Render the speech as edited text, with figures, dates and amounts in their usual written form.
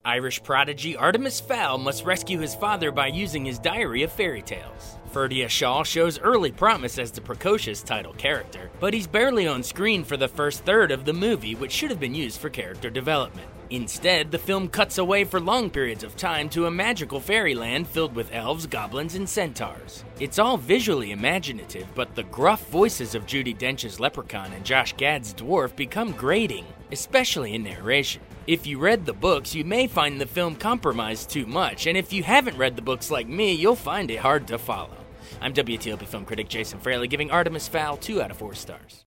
Irish prodigy Artemis Fowl must rescue his father by using his diary of fairy tales. Ferdia Shaw shows early promise as the precocious title character, but he's barely on screen for the first third of the movie, which should have been used for character development. Instead, the film cuts away for long periods of time to a magical fairyland filled with elves, goblins, and centaurs. It's all visually imaginative, but the gruff voices of Judi Dench's leprechaun and Josh Gad's dwarf become grating, especially in narration. If you read the books, you may find the film compromised too much, and if you haven't read the books like me, you'll find it hard to follow. I'm WTOP film critic Jason Fraley, giving Artemis Fowl 2 out of 4 stars.